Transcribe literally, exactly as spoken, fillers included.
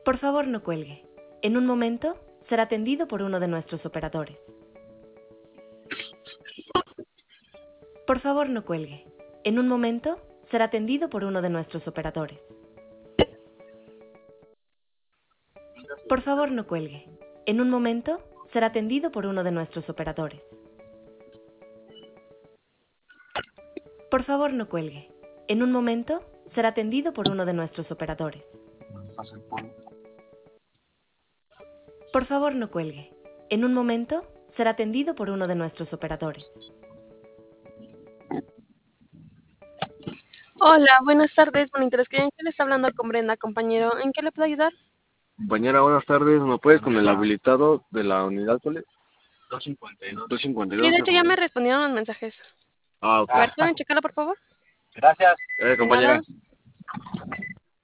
Por favor, no cuelgue. En un momento será atendido por uno de nuestros operadores. Por favor, no cuelgue. En un momento será atendido por uno de nuestros operadores. Por favor, no cuelgue. En un momento será atendido por uno de nuestros operadores. Por favor, no cuelgue. En un momento será atendido por uno de nuestros operadores. Por favor, no cuelgue. En un momento será atendido por uno de nuestros operadores. Hola, buenas tardes, monitores. ¿En qué le está hablando con Brenda, compañero? ¿En qué le puedo ayudar? Compañera, buenas tardes. ¿Me puedes con el habilitado de la unidad, cuál es? dos cincuenta y dos. dos cincuenta y dos. Sí, de hecho ya me respondieron los mensajes. Ah, ok. A ver, ¿pueden checarlo, por favor? Gracias. Eh, De compañera. nada.